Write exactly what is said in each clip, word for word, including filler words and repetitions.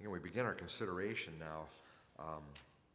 Again, we begin our consideration now um,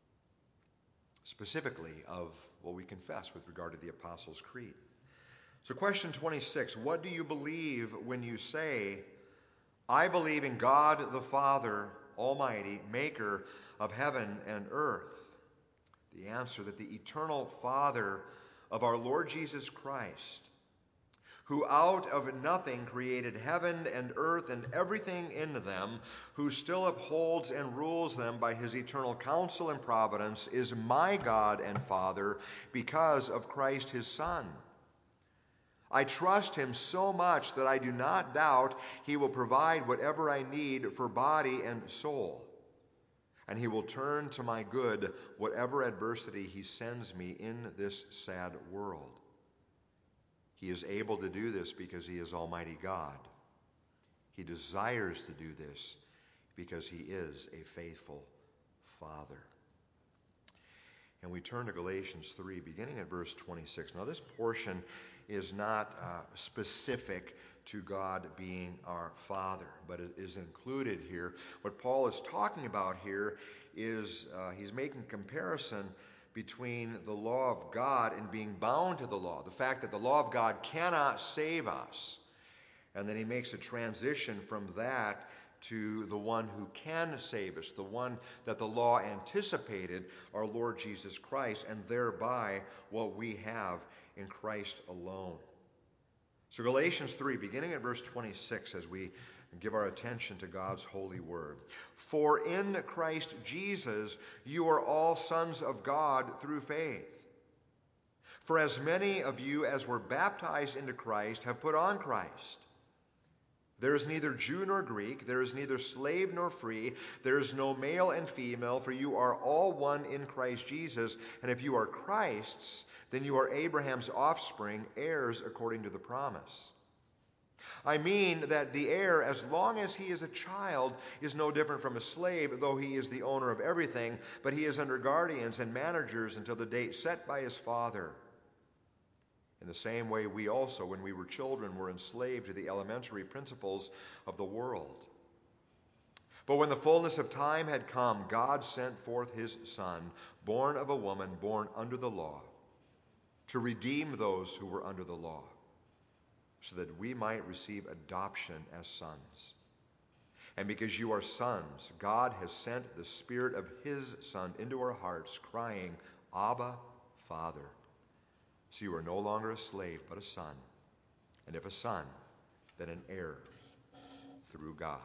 specifically of what we confess with regard to the Apostles' Creed. So question twenty-six, what do you believe when you say, I believe in God the Father Almighty, maker of heaven and earth? The answer, that the eternal Father of our Lord Jesus Christ, who out of nothing created heaven and earth and everything in them, who still upholds and rules them by his eternal counsel and providence, is my God and Father because of Christ his Son. I trust him so much that I do not doubt he will provide whatever I need for body and soul, and he will turn to my good whatever adversity he sends me in this sad world. He is able to do this because he is Almighty God. He desires to do this because he is a faithful Father. And we turn to Galatians three, beginning at verse twenty-six. Now this portion is not uh, specific to God being our Father, but it is included here. What Paul is talking about here is uh, he's making comparison between the law of God and being bound to the law, the fact that the law of God cannot save us. And then he makes a transition from that to the one who can save us, the one that the law anticipated, our Lord Jesus Christ, and thereby what we have in Christ alone. So Galatians three, beginning at verse twenty-six, as we give our attention to God's holy word. For in Christ Jesus you are all sons of God through faith. For as many of you as were baptized into Christ have put on Christ. There is neither Jew nor Greek, there is neither slave nor free, there is no male and female, for you are all one in Christ Jesus. And if you are Christ's, then you are Abraham's offspring, heirs according to the promise. I mean that the heir, as long as he is a child, is no different from a slave, though he is the owner of everything, but he is under guardians and managers until the date set by his father. In the same way, we also, when we were children, were enslaved to the elementary principles of the world. But when the fullness of time had come, God sent forth his Son, born of a woman, born under the law, to redeem those who were under the law, so that we might receive adoption as sons. And because you are sons, God has sent the Spirit of his Son into our hearts, crying, Abba, Father. So you are no longer a slave, but a son. And if a son, then an heir through God.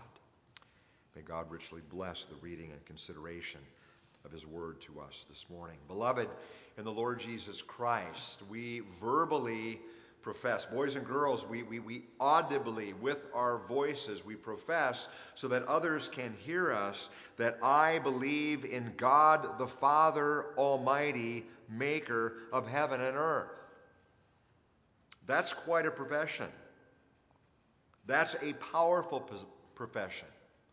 May God richly bless the reading and consideration of his word to us this morning. Beloved, in the Lord Jesus Christ, we verbally profess, boys and girls, we, we, we audibly, with our voices, we profess so that others can hear us, that I believe in God the Father Almighty, maker of heaven and earth. That's quite a profession. That's a powerful profession.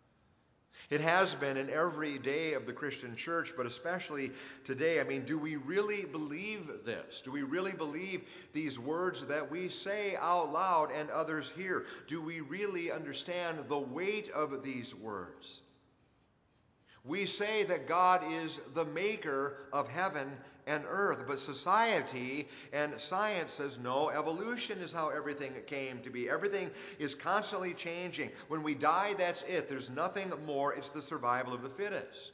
It has been in every day of the Christian church, but especially today. I mean, do we really believe this? Do we really believe these words that we say out loud and others hear? Do we really understand the weight of these words? We say that God is the maker of heaven and earth, but society and science says no, evolution is how everything came to be. Everything is constantly changing. When we die, that's it. There's nothing more. It's the survival of the fittest.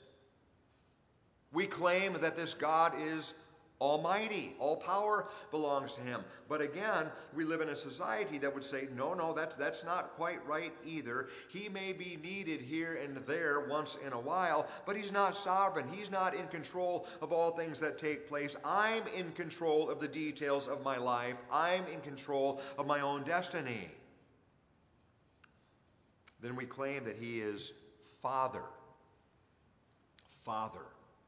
We claim that this God is Almighty. All power belongs to him. But again, we live in a society that would say, no, no, that's, that's not quite right either. He may be needed here and there once in a while, but he's not sovereign. He's not in control of all things that take place. I'm in control of the details of my life. I'm in control of my own destiny. Then we claim that he is Father. Father.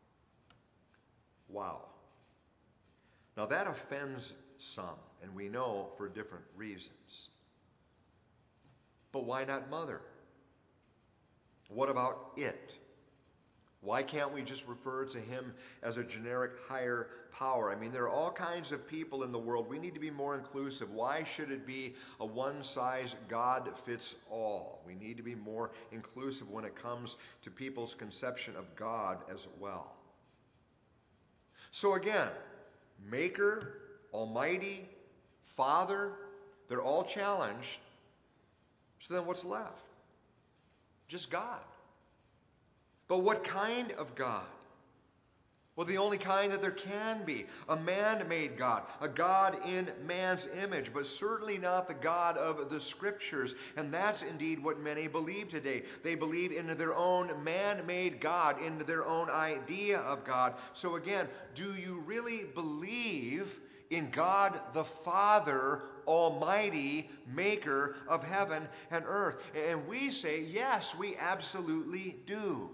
Wow. Now that offends some, and we know for different reasons. But why not mother? What about it? Why can't we just refer to him as a generic higher power? I mean, there are all kinds of people in the world. We need to be more inclusive. Why should it be a one-size-God-fits-all? We need to be more inclusive when it comes to people's conception of God as well. So again, Maker, Almighty, Father, they're all challenged. So then what's left? Just God. But what kind of God? Well, the only kind that there can be. A man-made God. A God in man's image. But certainly not the God of the Scriptures. And that's indeed what many believe today. They believe in their own man-made God. In their own idea of God. So again, do you really believe in God the Father, Almighty, Maker of heaven and earth? And we say, yes, we absolutely do.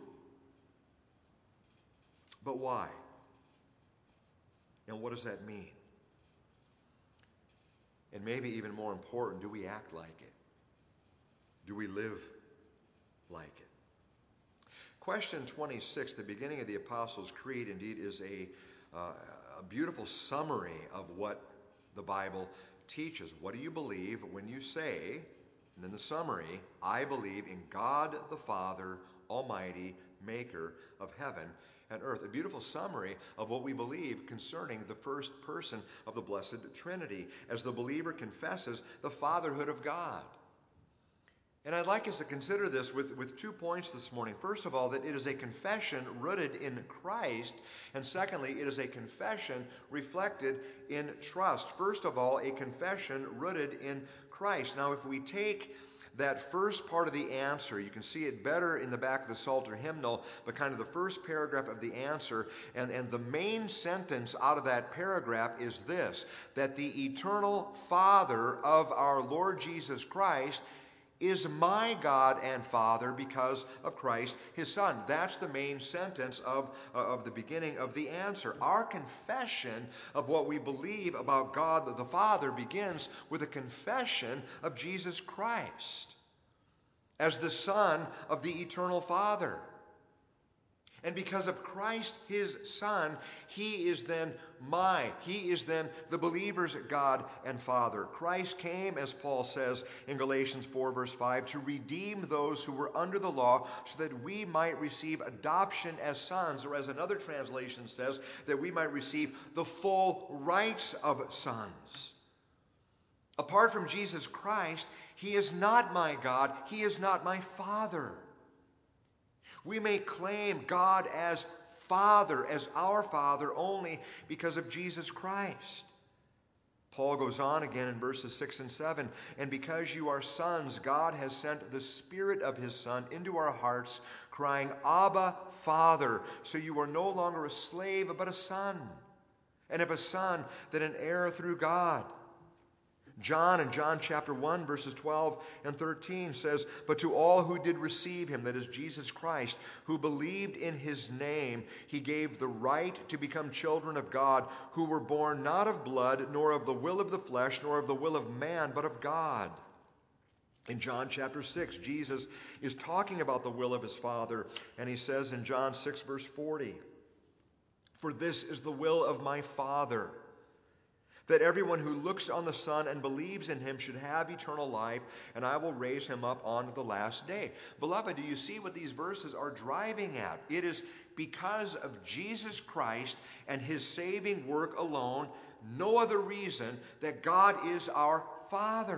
But why? And what does that mean? And maybe even more important, do we act like it? Do we live like it? Question twenty-six, the beginning of the Apostles' Creed, indeed is a, uh, a beautiful summary of what the Bible teaches. What do you believe when you say, and then the summary, I believe in God the Father, Almighty, Maker of heaven and earth. A beautiful summary of what we believe concerning the first person of the Blessed Trinity, as the believer confesses the fatherhood of God. And I'd like us to consider this with, with two points this morning. First of all, that it is a confession rooted in Christ, and secondly, it is a confession reflected in trust. First of all, a confession rooted in Christ. Now, if we take that first part of the answer, you can see it better in the back of the Psalter hymnal, but kind of the first paragraph of the answer, and, and the main sentence out of that paragraph is this, that the eternal Father of our Lord Jesus Christ is my God and Father because of Christ, his Son. That's the main sentence of, uh, of the beginning of the answer. Our confession of what we believe about God the Father begins with a confession of Jesus Christ as the Son of the eternal Father. And because of Christ, his Son, he is then my, he is then the believer's God and Father. Christ came, as Paul says in Galatians four, verse five, to redeem those who were under the law so that we might receive adoption as sons, or as another translation says, that we might receive the full rights of sons. Apart from Jesus Christ, he is not my God, he is not my Father. We may claim God as Father, as our Father, only because of Jesus Christ. Paul goes on again in verses six and seven, and because you are sons, God has sent the Spirit of his Son into our hearts, crying, Abba, Father. So you are no longer a slave, but a son. And if a son, then an heir through God. John in John chapter one, verses twelve and thirteen says, but to all who did receive him, that is Jesus Christ, who believed in his name, he gave the right to become children of God, who were born not of blood, nor of the will of the flesh, nor of the will of man, but of God. In John chapter six, Jesus is talking about the will of his Father, and he says in John six, verse forty, for this is the will of my Father, that everyone who looks on the Son and believes in him should have eternal life, and I will raise him up on the last day. Beloved, do you see what these verses are driving at? It is because of Jesus Christ and his saving work alone, no other reason, that God is our Father.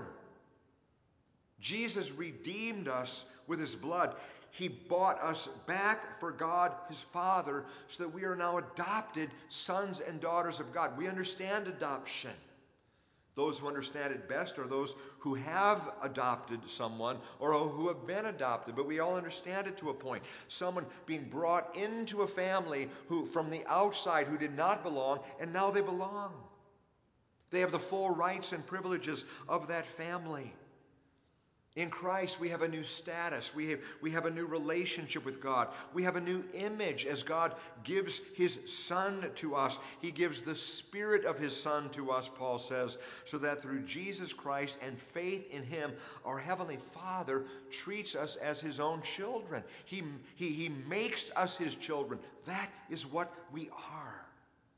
Jesus redeemed us with his blood. He bought us back for God, his Father, so that we are now adopted sons and daughters of God. We understand adoption. Those who understand it best are those who have adopted someone or who have been adopted. But we all understand it to a point. Someone being brought into a family who, from the outside, who did not belong, and now they belong. They have the full rights and privileges of that family. In Christ, we have a new status. We have, we have a new relationship with God. We have a new image as God gives His Son to us. He gives the Spirit of His Son to us, Paul says, so that through Jesus Christ and faith in Him, our Heavenly Father treats us as His own children. He, he, he makes us His children. That is what we are.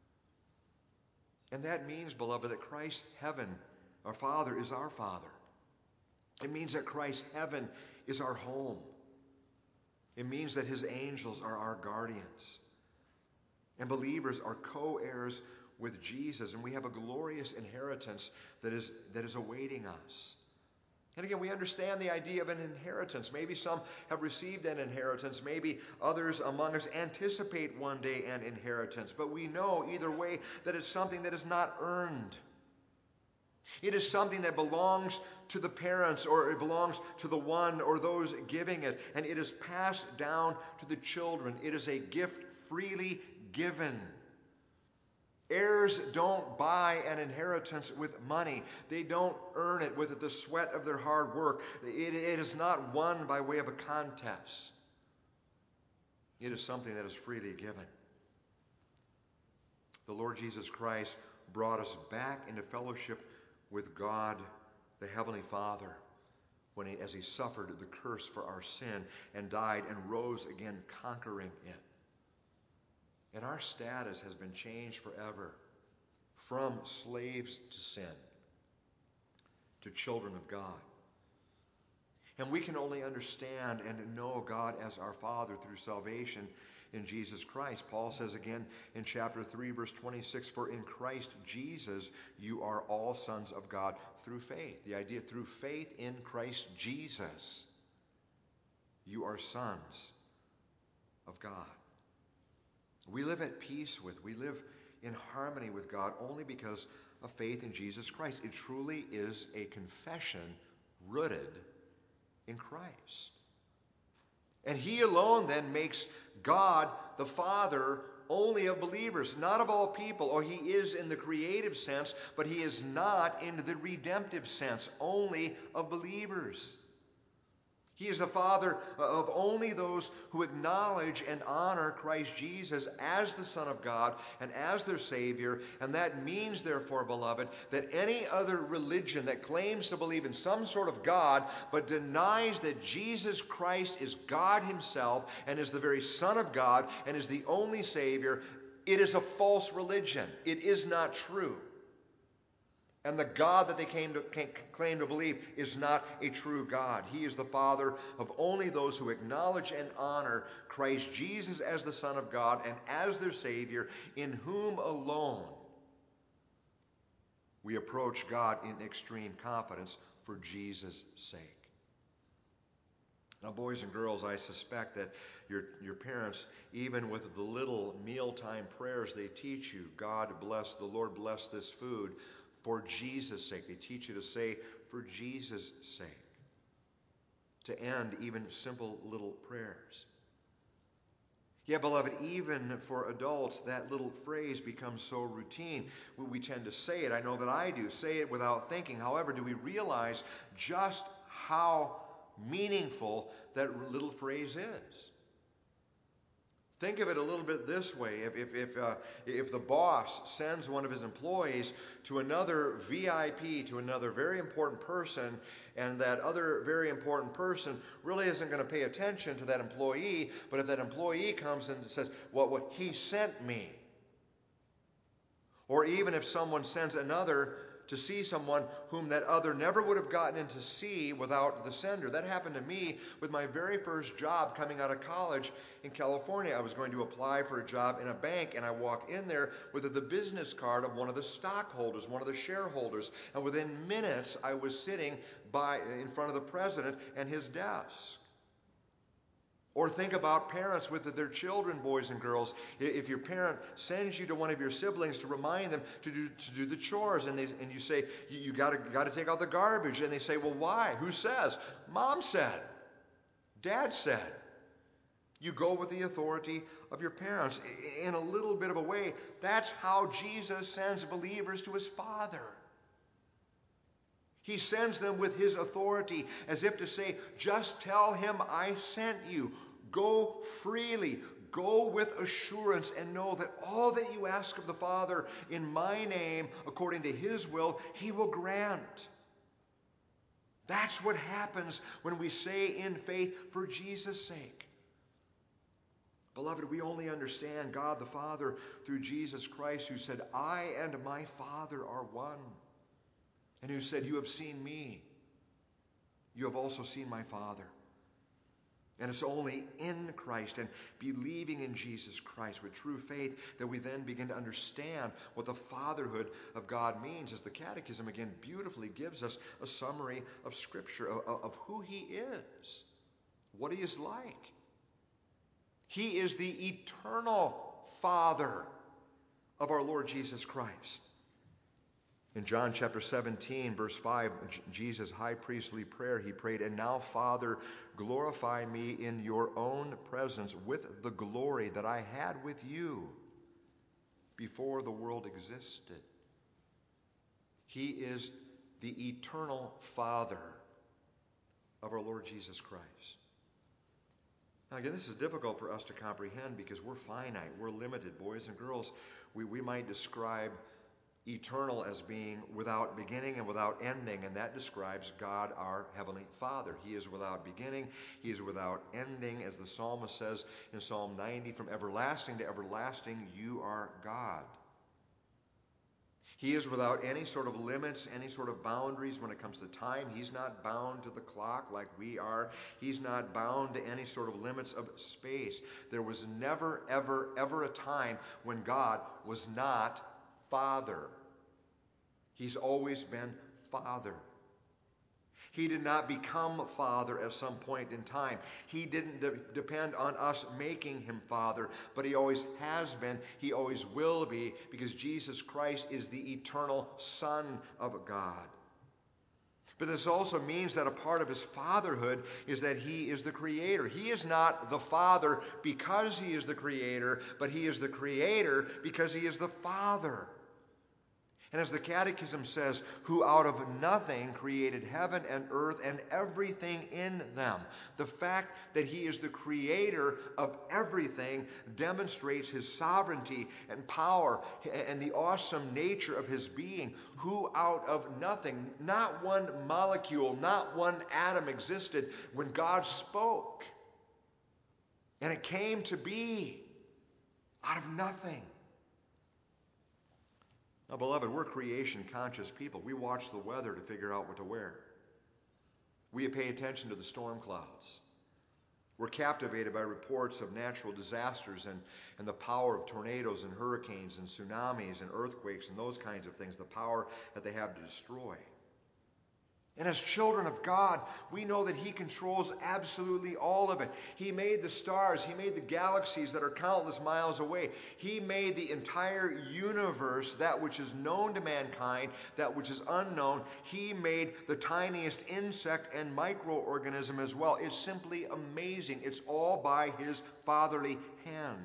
And that means, beloved, that Christ's heaven, our Father, is our Father. It means that Christ's heaven is our home. It means that His angels are our guardians. And believers are co-heirs with Jesus, and we have a glorious inheritance that is, that is awaiting us. And again, we understand the idea of an inheritance. Maybe some have received an inheritance. Maybe others among us anticipate one day an inheritance. But we know either way that it's something that is not earned. It is something that belongs to the parents, or it belongs to the one or those giving it, and it is passed down to the children. It is a gift freely given. Heirs don't buy an inheritance with money. They don't earn it with the sweat of their hard work. It, it is not won by way of a contest. It is something that is freely given. The Lord Jesus Christ brought us back into fellowship with God, the Heavenly Father, when he, as he suffered the curse for our sin and died and rose again, conquering it. And our status has been changed forever, from slaves to sin to children of God. And we can only understand and know God as our Father through salvation in Jesus Christ. Paul says again in chapter three, verse twenty-six, for in Christ Jesus you are all sons of God through faith. The idea, through faith in Christ Jesus, you are sons of God. We live at peace with, we live in harmony with God only because of faith in Jesus Christ. It truly is a confession rooted in Christ. And He alone then makes God the Father only of believers, not of all people. Or He is in the creative sense, but He is not in the redemptive sense, only of believers. He is the Father of only those who acknowledge and honor Christ Jesus as the Son of God and as their Savior. And that means, therefore, beloved, that any other religion that claims to believe in some sort of God but denies that Jesus Christ is God Himself and is the very Son of God and is the only Savior, it is a false religion. It is not true. And the God that they came to, came, claim to believe is not a true God. He is the Father of only those who acknowledge and honor Christ Jesus as the Son of God and as their Savior, in whom alone we approach God in extreme confidence for Jesus' sake. Now, boys and girls, I suspect that your, your parents, even with the little mealtime prayers they teach you, God bless, the Lord bless this food, for Jesus' sake. They teach you to say, for Jesus' sake. To end even simple little prayers. Yeah, beloved, even for adults, that little phrase becomes so routine. We, we tend to say it. I know that I do. Say it without thinking. However, do we realize just how meaningful that little phrase is? Think of it a little bit this way. If, if, if, uh, if the boss sends one of his employees to another V I P, to another very important person, and that other very important person really isn't going to pay attention to that employee, but if that employee comes and says, well, well he sent me. Or even if someone sends another to see someone whom that other never would have gotten in to see without the sender. That happened to me with my very first job coming out of college in California. I was going to apply for a job in a bank, and I walked in there with the business card of one of the stockholders, one of the shareholders, and within minutes I was sitting by in front of the president and his desk. Or think about parents with their children, boys and girls. If your parent sends you to one of your siblings to remind them to do to do the chores, and they and you say you, you got to got to take out the garbage, and they say, well, why? Who says? Mom said. Dad said. You go with the authority of your parents. In a little bit of a way, that's how Jesus sends believers to His Father. He sends them with his authority, as if to say, just tell him I sent you. Go freely. Go with assurance and know that all that you ask of the Father in my name, according to his will, he will grant. That's what happens when we say in faith, for Jesus' sake. Beloved, we only understand God the Father through Jesus Christ, who said, I and my Father are one. And who said, you have seen me. You have also seen my Father. And it's only in Christ and believing in Jesus Christ with true faith that we then begin to understand what the fatherhood of God means, as the Catechism again beautifully gives us a summary of Scripture, of, of who he is, what he is like. He is the eternal Father of our Lord Jesus Christ. In John chapter seventeen, verse five, Jesus' high priestly prayer, he prayed, and now, Father, glorify me in your own presence with the glory that I had with you before the world existed. He is the eternal Father of our Lord Jesus Christ. Now, again, this is difficult for us to comprehend because we're finite, we're limited, boys and girls. We, we might describe eternal as being without beginning and without ending, and that describes God our Heavenly Father. He is without beginning, he is without ending, as the psalmist says in Psalm ninety, from everlasting to everlasting you are God. He is without any sort of limits, any sort of boundaries when it comes to time. He's not bound to the clock like we are. He's not bound to any sort of limits of space. There was never, ever, ever a time when God was not Father. He's always been Father. He did not become Father at some point in time. He didn't de- depend on us making him Father, but he always has been. He always will be, because Jesus Christ is the eternal Son of God. But this also means that a part of his fatherhood is that he is the creator. He is not the Father because he is the creator, but he is the creator because he is the Father. And as the Catechism says, who out of nothing created heaven and earth and everything in them. The fact that he is the creator of everything demonstrates his sovereignty and power and the awesome nature of his being. Who out of nothing, not one molecule, not one atom existed when God spoke. And it came to be out of nothing. Now, beloved, we're creation-conscious people. We watch the weather to figure out what to wear. We pay attention to the storm clouds. We're captivated by reports of natural disasters and, and the power of tornadoes and hurricanes and tsunamis and earthquakes and those kinds of things, the power that they have to destroy. And as children of God, we know that he controls absolutely all of it. He made the stars. He made the galaxies that are countless miles away. He made the entire universe, that which is known to mankind, that which is unknown. He made the tiniest insect and microorganism as well. It's simply amazing. It's all by his fatherly hand.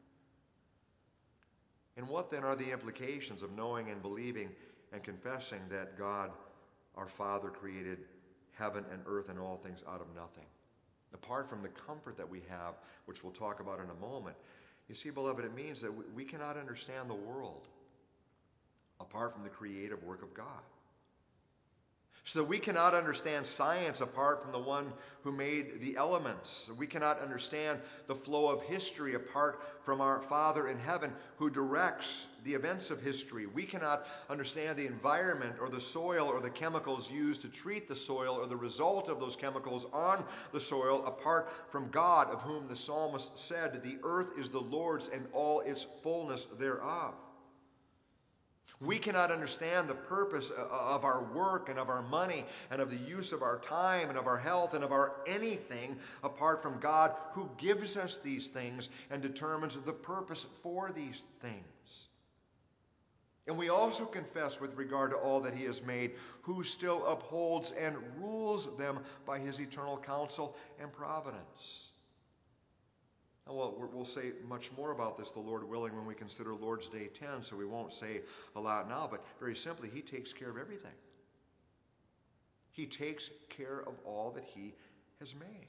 And what then are the implications of knowing and believing and confessing that God our Father created heaven and earth and all things out of nothing? Apart from the comfort that we have, which we'll talk about in a moment, you see, beloved, it means that we cannot understand the world apart from the creative work of God. So that we cannot understand science apart from the one who made the elements. We cannot understand the flow of history apart from our Father in heaven who directs the events of history. We cannot understand the environment or the soil or the chemicals used to treat the soil or the result of those chemicals on the soil apart from God, of whom the psalmist said, the earth is the Lord's and all its fullness thereof. We cannot understand the purpose of our work and of our money and of the use of our time and of our health and of our anything apart from God, who gives us these things and determines the purpose for these things. And we also confess with regard to all that he has made, who still upholds and rules them by his eternal counsel and providence. Well, we'll say much more about this, the Lord willing, when we consider Lord's Day ten, so we won't say a lot now, but very simply, he takes care of everything. He takes care of all that he has made.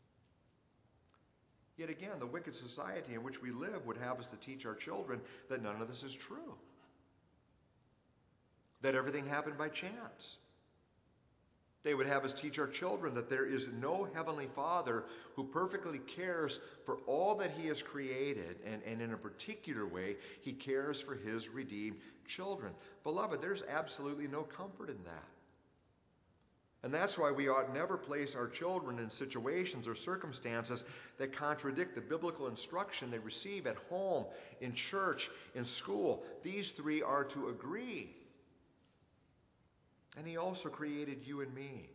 Yet again, the wicked society in which we live would have us to teach our children that none of this is true. That everything happened by chance. They would have us teach our children that there is no heavenly Father who perfectly cares for all that he has created, and, and in a particular way, he cares for his redeemed children. Beloved, there's absolutely no comfort in that. And that's why we ought never place our children in situations or circumstances that contradict the biblical instruction they receive at home, in church, in school. These three are to agree. And he also created you and me.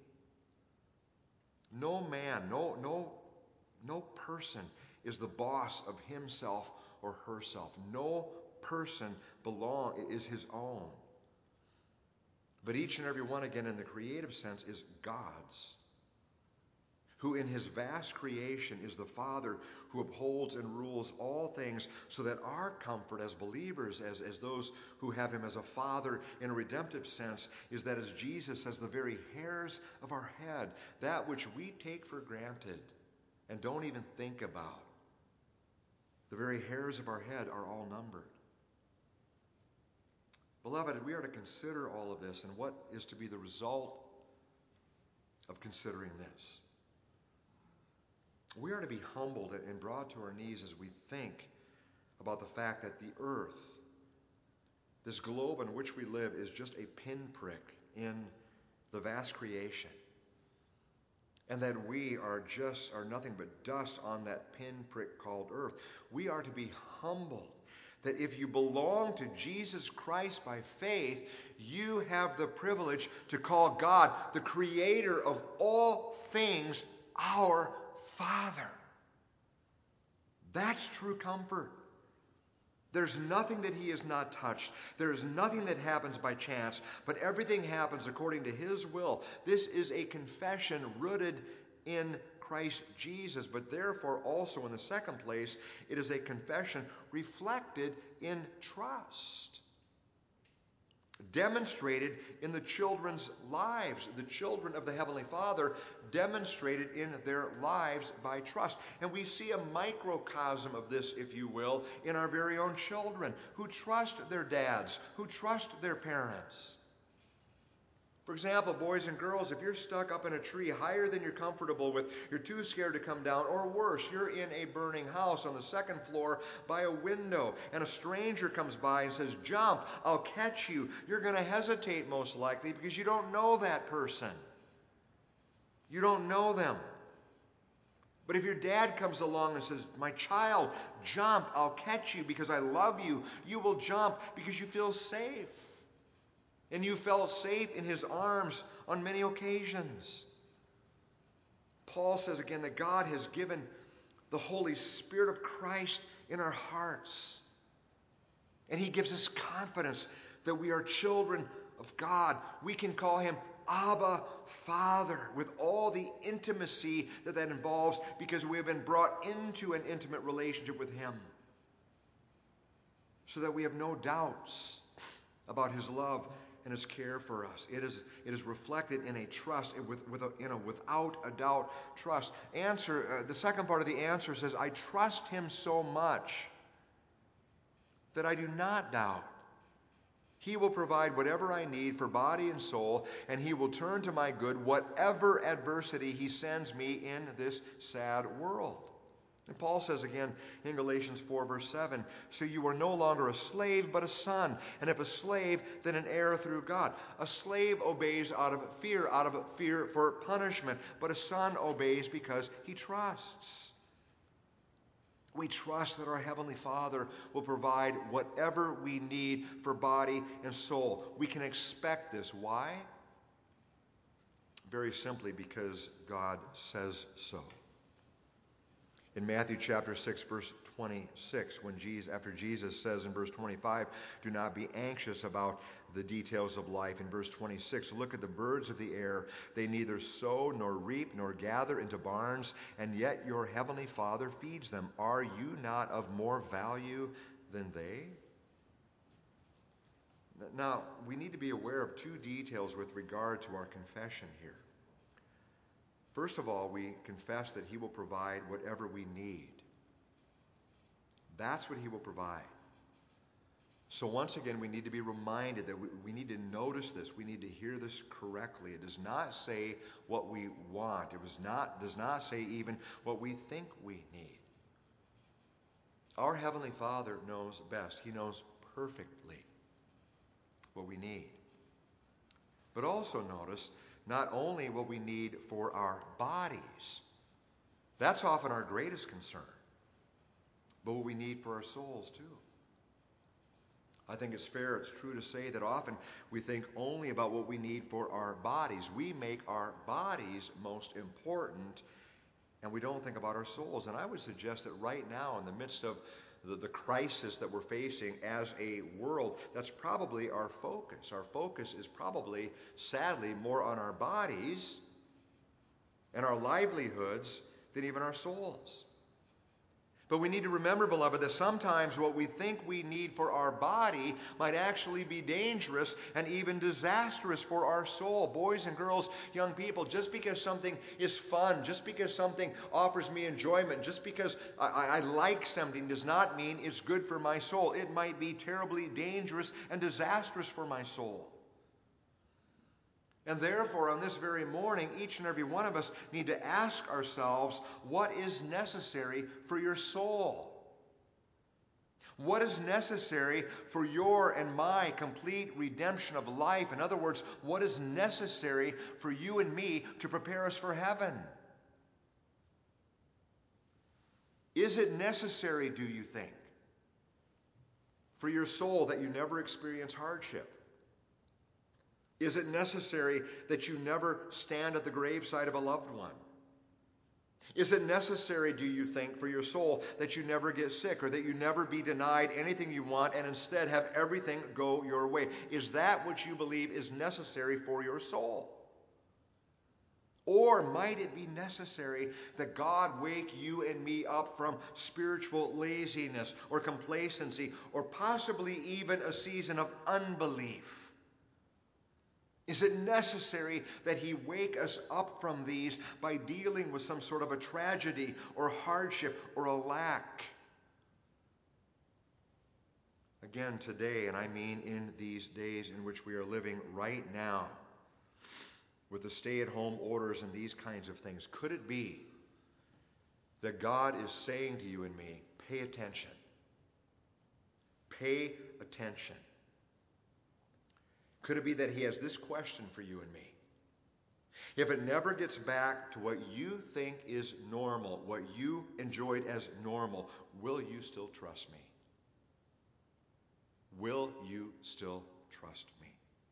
No man, no, no, no person is the boss of himself or herself. No person belong is his own. But each and every one, again, in the creative sense, is God's, who in his vast creation is the Father who upholds and rules all things, so that our comfort as believers, as, as those who have him as a Father in a redemptive sense, is that as Jesus says, the very hairs of our head, that which we take for granted and don't even think about, the very hairs of our head are all numbered. Beloved, we are to consider all of this and what is to be the result of considering this. We are to be humbled and brought to our knees as we think about the fact that the earth, this globe on which we live, is just a pinprick in the vast creation. And that we are just are nothing but dust on that pinprick called earth. We are to be humbled that if you belong to Jesus Christ by faith, you have the privilege to call God, the creator of all things, our Father. That's true comfort. There's nothing that he has not touched. There's nothing that happens by chance, but everything happens according to his will. This is a confession rooted in Christ Jesus, but therefore also in the second place, it is a confession reflected in trust. Demonstrated in the children's lives. The children of the Heavenly Father demonstrated in their lives by trust. And we see a microcosm of this, if you will, in our very own children who trust their dads, who trust their parents. For example, boys and girls, if you're stuck up in a tree higher than you're comfortable with, you're too scared to come down, or worse, you're in a burning house on the second floor by a window, and a stranger comes by and says, "Jump, I'll catch you." You're going to hesitate most likely because you don't know that person. You don't know them. But if your dad comes along and says, "My child, jump, I'll catch you because I love you," you will jump because you feel safe. And you felt safe in his arms on many occasions. Paul says again that God has given the Holy Spirit of Christ in our hearts. And he gives us confidence that we are children of God. We can call him Abba, Father, with all the intimacy that that involves, because we have been brought into an intimate relationship with him. So that we have no doubts about his love and his care for us. It is, it is reflected in a trust, with, with a, in a without a doubt trust. Answer, uh, the second part of the answer says, I trust him so much that I do not doubt. He will provide whatever I need for body and soul, and he will turn to my good whatever adversity he sends me in this sad world. And Paul says again in Galatians four, verse seven, so you are no longer a slave, but a son. And if a slave, then an heir through God. A slave obeys out of fear, out of fear for punishment. But a son obeys because he trusts. We trust that our Heavenly Father will provide whatever we need for body and soul. We can expect this. Why? Very simply because God says so. In Matthew chapter six, verse twenty-six, when Jesus, after Jesus says in verse twenty-five, do not be anxious about the details of life. In verse twenty-six, look at the birds of the air. They neither sow nor reap nor gather into barns, and yet your heavenly Father feeds them. Are you not of more value than they? Now, we need to be aware of two details with regard to our confession here. First of all, we confess that he will provide whatever we need. That's what he will provide. So once again, we need to be reminded that we, we need to notice this. We need to hear this correctly. It does not say what we want. It was not, does not say even what we think we need. Our Heavenly Father knows best. He knows perfectly what we need. But also notice not only what we need for our bodies. That's often our greatest concern. But what we need for our souls too. I think it's fair, it's true to say that often we think only about what we need for our bodies. We make our bodies most important, and we don't think about our souls. And I would suggest that right now, in the midst of the, the crisis that we're facing as a world, that's probably our focus. Our focus is probably, sadly, more on our bodies and our livelihoods than even our souls. But we need to remember, beloved, that sometimes what we think we need for our body might actually be dangerous and even disastrous for our soul. Boys and girls, young people, just because something is fun, just because something offers me enjoyment, just because I, I like something does not mean it's good for my soul. It might be terribly dangerous and disastrous for my soul. And therefore, on this very morning, each and every one of us need to ask ourselves, what is necessary for your soul? What is necessary for your and my complete redemption of life? In other words, what is necessary for you and me to prepare us for heaven? Is it necessary, do you think, for your soul that you never experience hardship? Is it necessary that you never stand at the graveside of a loved one? Is it necessary, do you think, for your soul that you never get sick or that you never be denied anything you want and instead have everything go your way? Is that what you believe is necessary for your soul? Or might it be necessary that God wake you and me up from spiritual laziness or complacency or possibly even a season of unbelief? Is it necessary that he wake us up from these by dealing with some sort of a tragedy or hardship or a lack? Again, today, and I mean in these days in which we are living right now, with the stay-at-home orders and these kinds of things, could it be that God is saying to you and me, pay attention. Pay attention. Could it be that he has this question for you and me? If it never gets back to what you think is normal, what you enjoyed as normal, will you still trust me? Will you still trust me?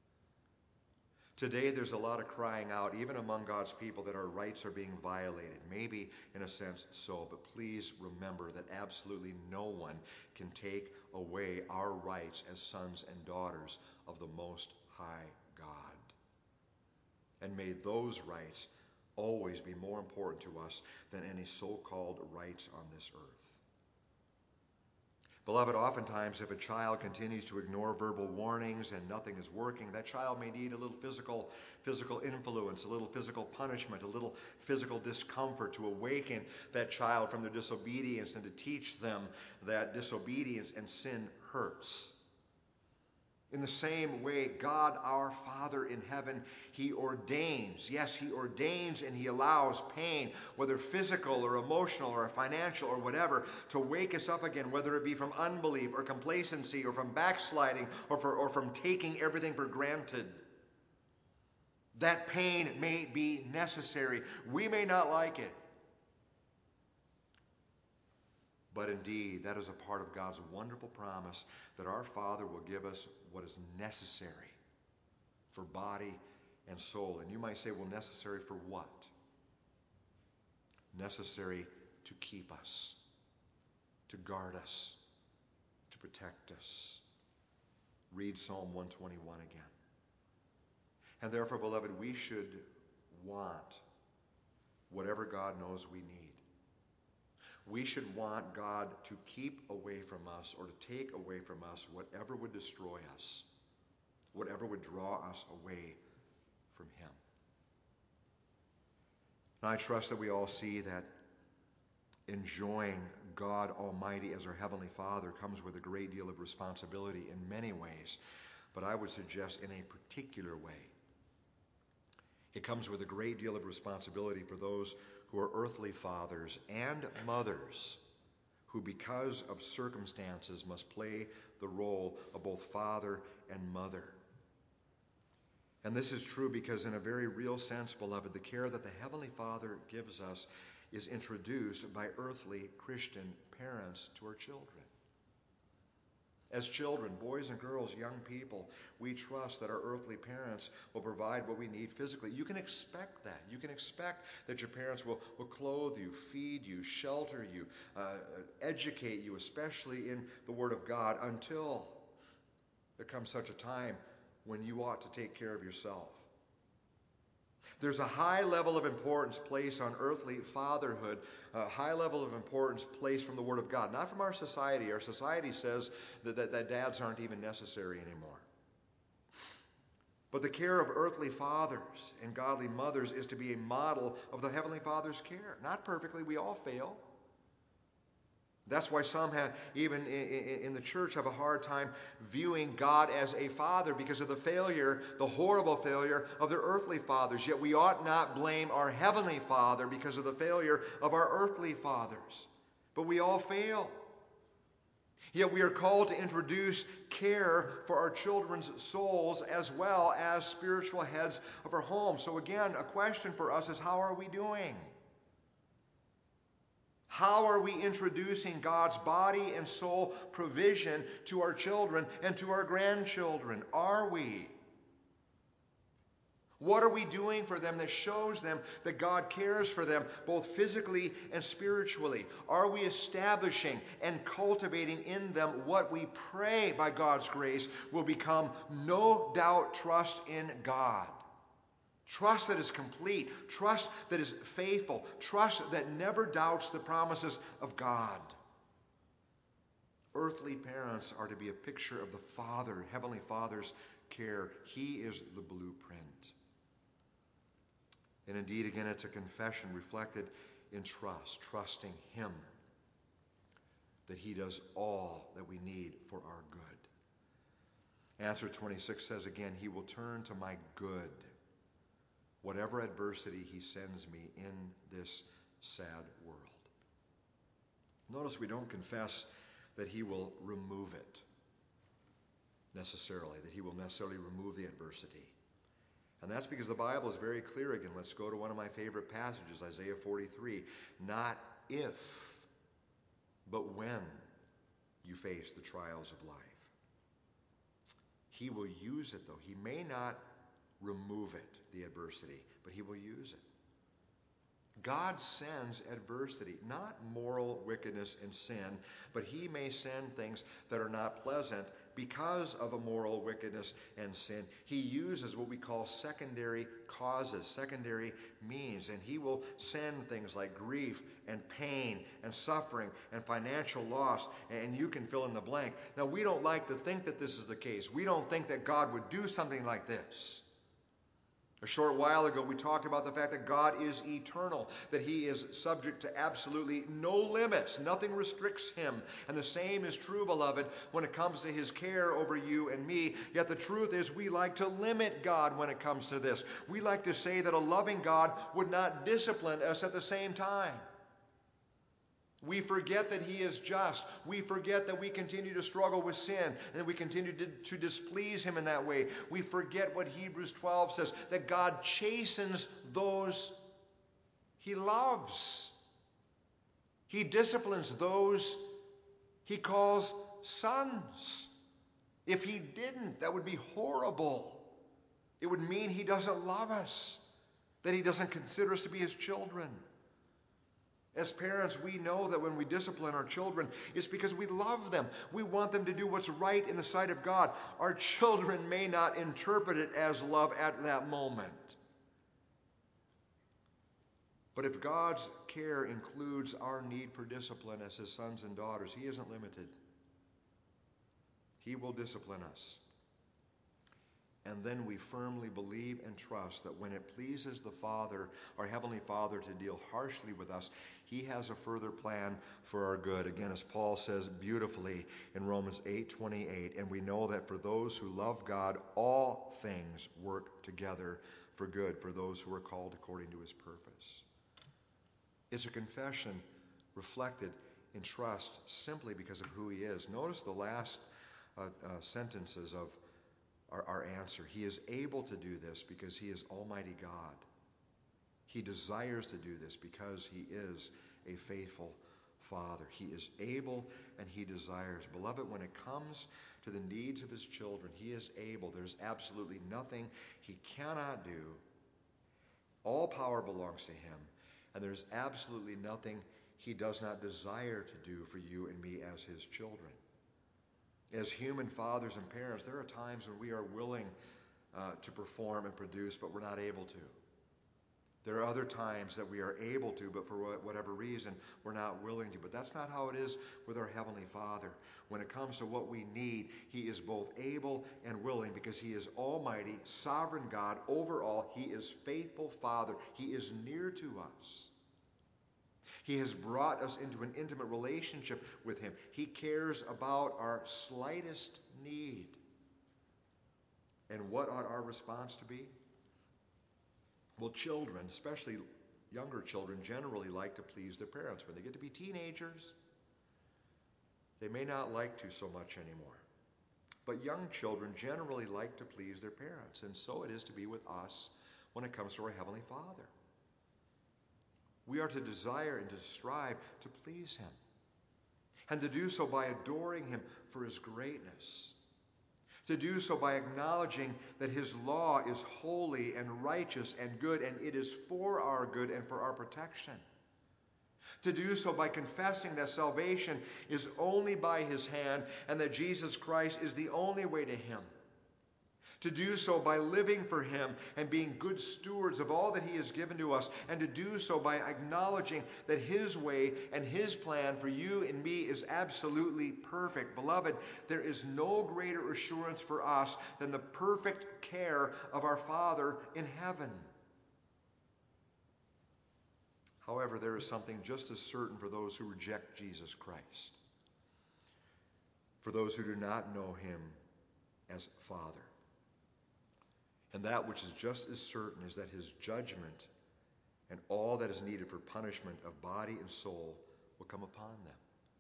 Today there's a lot of crying out, even among God's people, that our rights are being violated. Maybe in a sense so, but please remember that absolutely no one can take away our rights as sons and daughters of the Most High God. And may those rights always be more important to us than any so-called rights on this earth. Beloved, oftentimes if a child continues to ignore verbal warnings and nothing is working, that child may need a little physical, physical influence, a little physical punishment, a little physical discomfort to awaken that child from their disobedience and to teach them that disobedience and sin hurts. In the same way, God our Father in heaven, he ordains, yes, he ordains and he allows pain, whether physical or emotional or financial or whatever, to wake us up again, whether it be from unbelief or complacency or from backsliding or, for, or from taking everything for granted. That pain may be necessary. We may not like it. But indeed, that is a part of God's wonderful promise that our Father will give us what is necessary for body and soul. And you might say, well, necessary for what? Necessary to keep us, to guard us, to protect us. Read Psalm one twenty-one again. And therefore, beloved, we should want whatever God knows we need. We should want God to keep away from us or to take away from us whatever would destroy us. whatever would draw us away from him. And I trust that we all see that enjoying God Almighty as our Heavenly Father comes with a great deal of responsibility in many ways, but I would suggest in a particular way. It comes with a great deal of responsibility for those who are earthly fathers and mothers who, because of circumstances, must play the role of both father and mother. And this is true because in a very real sense, beloved, the care that the Heavenly Father gives us is introduced by earthly Christian parents to our children. As children, boys and girls, young people, we trust that our earthly parents will provide what we need physically. You can expect that. You can expect that your parents will, will clothe you, feed you, shelter you, uh, educate you, especially in the Word of God, until there comes such a time when you ought to take care of yourself. There's a high level of importance placed on earthly fatherhood, a high level of importance placed from the Word of God, not from our society. Our society says that, that, that dads aren't even necessary anymore. But the care of earthly fathers and godly mothers is to be a model of the Heavenly Father's care. Not perfectly, we all fail. That's why some have, even in the church, have a hard time viewing God as a father because of the failure, the horrible failure of their earthly fathers. Yet we ought not blame our Heavenly Father because of the failure of our earthly fathers. But we all fail. Yet we are called to introduce care for our children's souls as well as spiritual heads of our home. So again, a question for us is, how are we doing? How are we introducing God's body and soul provision to our children and to our grandchildren? Are we? What are we doing for them that shows them that God cares for them both physically and spiritually? Are we establishing and cultivating in them what we pray by God's grace will become no doubt trust in God? Trust that is complete, trust that is faithful, trust that never doubts the promises of God. Earthly parents are to be a picture of the Father, Heavenly Father's care. He is the blueprint. And indeed, again, it's a confession reflected in trust, trusting Him that He does all that we need for our good. Answer twenty-six says again, He will turn to my good, whatever adversity He sends me in this sad world. Notice we don't confess that He will remove it necessarily, that He will necessarily remove the adversity. And that's because the Bible is very clear again. Let's go to one of my favorite passages, Isaiah forty-three. Not if, but when you face the trials of life. He will use it, though. He may not remove it, the adversity, but He will use it. God sends adversity, not moral wickedness and sin, but He may send things that are not pleasant because of a moral wickedness and sin. He uses what we call secondary causes, secondary means, and He will send things like grief and pain and suffering and financial loss, and you can fill in the blank. Now, we don't like to think that this is the case. We don't think that God would do something like this. A short while ago, we talked about the fact that God is eternal, that He is subject to absolutely no limits. Nothing restricts Him. And the same is true, beloved, when it comes to His care over you and me. Yet the truth is we like to limit God when it comes to this. We like to say that a loving God would not discipline us at the same time. We forget that He is just. We forget that we continue to struggle with sin and that we continue to, to displease Him in that way. We forget what Hebrews twelve says, that God chastens those He loves. He disciplines those He calls sons. If He didn't, that would be horrible. It would mean He doesn't love us, that He doesn't consider us to be His children. As parents, we know that when we discipline our children, it's because we love them. We want them to do what's right in the sight of God. Our children may not interpret it as love at that moment. But if God's care includes our need for discipline as His sons and daughters, He isn't limited. He will discipline us. And then we firmly believe and trust that when it pleases the Father, our Heavenly Father, to deal harshly with us, He has a further plan for our good. Again, as Paul says beautifully in Romans eight twenty-eight, and we know that for those who love God, all things work together for good, for those who are called according to His purpose. It's a confession reflected in trust simply because of who He is. Notice the last uh, uh, sentences of Our, our answer. He is able to do this because He is Almighty God. He desires to do this because He is a faithful Father. He is able and He desires. Beloved, when it comes to the needs of His children, He is able. There's absolutely nothing He cannot do. All power belongs to Him, and there's absolutely nothing He does not desire to do for you and me as His children. As human fathers and parents, there are times when we are willing uh, to perform and produce, but we're not able to. There are other times that we are able to, but for whatever reason, we're not willing to. But that's not how it is with our Heavenly Father. When it comes to what we need, He is both able and willing because He is Almighty, sovereign God over all. He is faithful Father. He is near to us. He has brought us into an intimate relationship with Him. He cares about our slightest need. And what ought our response to be? Well, children, especially younger children, generally like to please their parents. When they get to be teenagers, they may not like to so much anymore. But young children generally like to please their parents. And so it is to be with us when it comes to our Heavenly Father. We are to desire and to strive to please Him, and to do so by adoring Him for His greatness, to do so by acknowledging that His law is holy and righteous and good, and it is for our good and for our protection, to do so by confessing that salvation is only by His hand and that Jesus Christ is the only way to Him, to do so by living for Him and being good stewards of all that He has given to us, and to do so by acknowledging that His way and His plan for you and me is absolutely perfect. Beloved, there is no greater assurance for us than the perfect care of our Father in heaven. However, there is something just as certain for those who reject Jesus Christ, for those who do not know Him as Father. And that which is just as certain is that His judgment and all that is needed for punishment of body and soul will come upon them.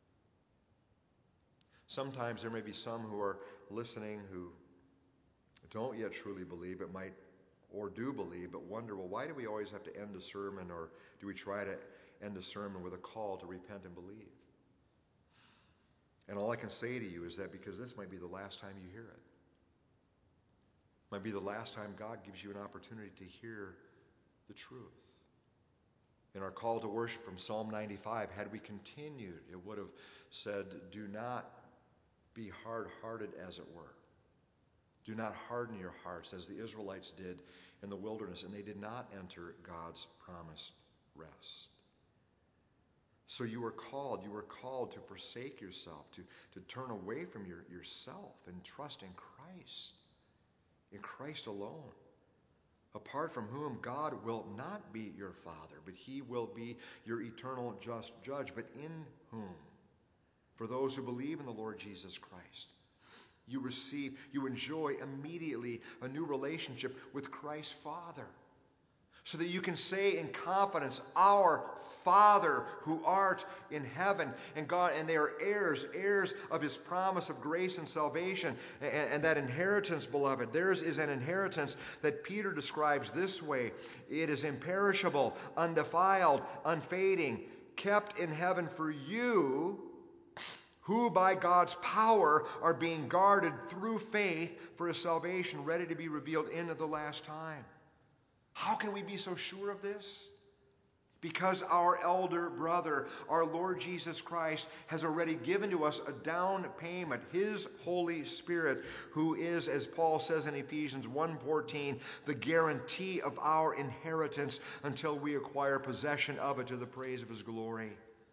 Sometimes there may be some who are listening who don't yet truly believe, but might or do believe, but wonder, well, why do we always have to end a sermon, or do we try to end a sermon with a call to repent and believe? And all I can say to you is that because this might be the last time you hear it. Might be the last time God gives you an opportunity to hear the truth. In our call to worship from Psalm ninety-five, had we continued, it would have said, do not be hard-hearted, as it were. Do not harden your hearts, as the Israelites did in the wilderness, and they did not enter God's promised rest. So you are called, you are called to forsake yourself, to, to turn away from your, yourself and trust in Christ. In Christ alone, apart from whom God will not be your Father, but He will be your eternal just judge, but in whom, for those who believe in the Lord Jesus Christ, you receive, you enjoy immediately a new relationship with Christ's Father, so that you can say in confidence, our Father who art in heaven. And God, and they are heirs, heirs of His promise of grace and salvation. And, and that inheritance, beloved, theirs is an inheritance that Peter describes this way. It is imperishable, undefiled, unfading, kept in heaven for you, who by God's power are being guarded through faith for a salvation ready to be revealed in the last time. How can we be so sure of this? Because our elder brother, our Lord Jesus Christ, has already given to us a down payment, His Holy Spirit, who is, as Paul says in Ephesians one fourteen, the guarantee of our inheritance until we acquire possession of it to the praise of His glory,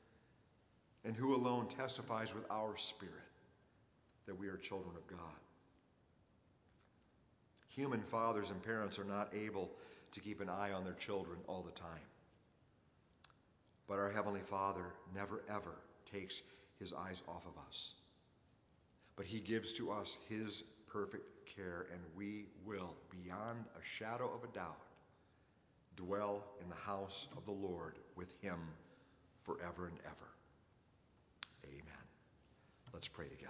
and who alone testifies with our spirit that we are children of God. Human fathers and parents are not able to keep an eye on their children all the time. But our Heavenly Father never ever takes his eyes off of us. But he gives to us his perfect care, and we will, beyond a shadow of a doubt, dwell in the house of the Lord with him forever and ever. Amen. Let's pray together.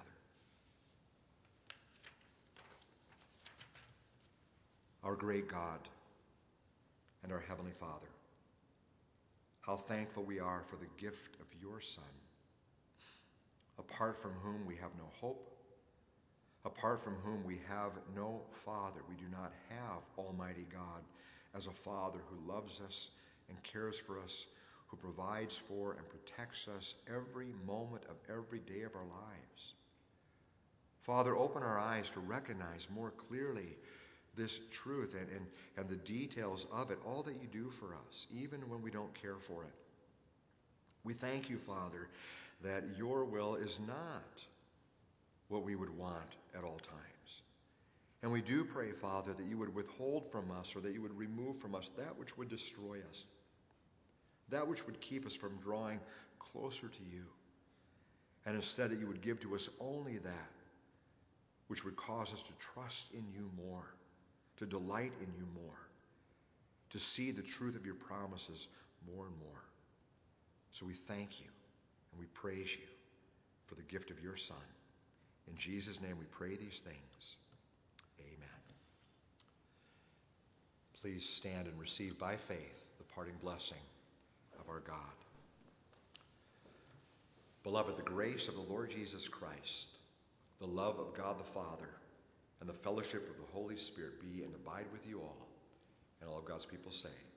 Our great God and our Heavenly Father, how thankful we are for the gift of your Son, apart from whom we have no hope, apart from whom we have no Father. We do not have Almighty God as a Father who loves us and cares for us, who provides for and protects us every moment of every day of our lives. Father, open our eyes to recognize more clearly this truth and, and, and the details of it, all that you do for us, even when we don't care for it. We thank you, Father, that your will is not what we would want at all times. And we do pray, Father, that you would withhold from us, or that you would remove from us that which would destroy us, that which would keep us from drawing closer to you, and instead that you would give to us only that which would cause us to trust in you more, to delight in you more, to see the truth of your promises more and more. So we thank you and we praise you for the gift of your Son. In Jesus' name we pray these things. Amen. Please stand and receive by faith the parting blessing of our God. Beloved, the grace of the Lord Jesus Christ, the love of God the Father, and the fellowship of the Holy Spirit be and abide with you all. And all of God's people say,